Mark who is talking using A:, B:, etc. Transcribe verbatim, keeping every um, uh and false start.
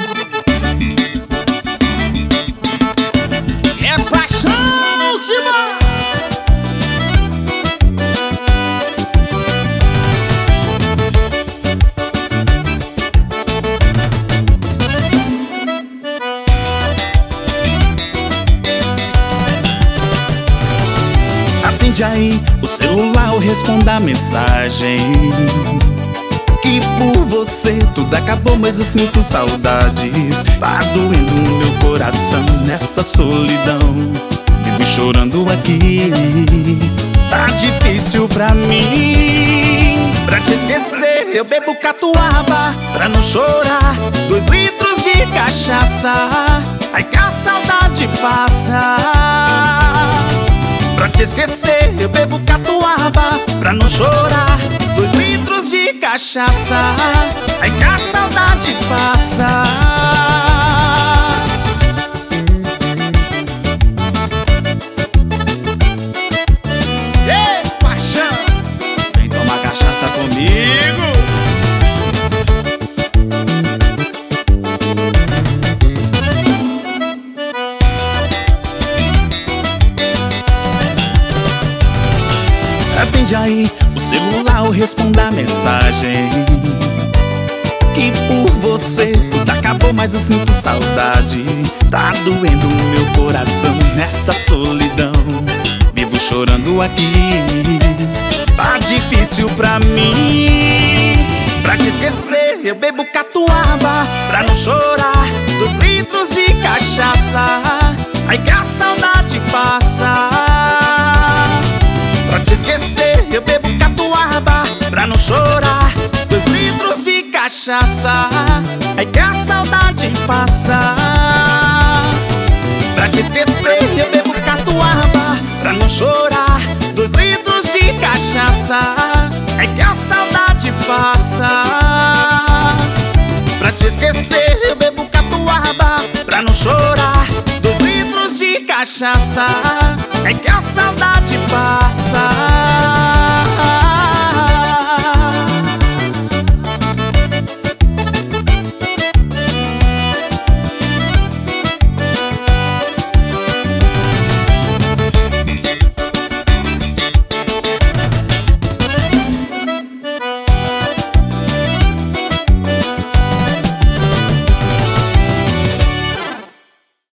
A: É paixão, Timão!
B: Atende aí o celular ou responda a mensagem. Que por você tudo acabou, mas eu sinto saudades. Tá doendo no meu coração nesta solidão. Vivo chorando aqui. Tá difícil pra mim. Pra te esquecer eu bebo catuaba. Pra não chorar, dois litros de cachaça. Ai que a saudade passa. Pra te esquecer eu bebo catuaba. Pra não chorar, dois litros de cachaça. Ai que a saudade passa. Ei, paixão, vem tomar cachaça comigo. Atende aí o celular ou responda a mensagem. Que por você tudo acabou, mas eu sinto saudade. Tá doendo no meu coração nesta solidão. Vivo chorando aqui. Tá difícil pra mim. Pra te esquecer eu bebo catuaba. Pra não chorar, dois litros de cachaça. Ai que a saudade passa. Pra te esquecer eu bebo catuaba. Pra não chorar, dois litros de cachaça. Ai que a saudade passa. Pra te esquecer eu bebo catuaba. Pra não chorar, dois litros de cachaça. Ai que a saudade passa. Pra te esquecer eu bebo catuaba. Pra não chorar, dois litros de cachaça.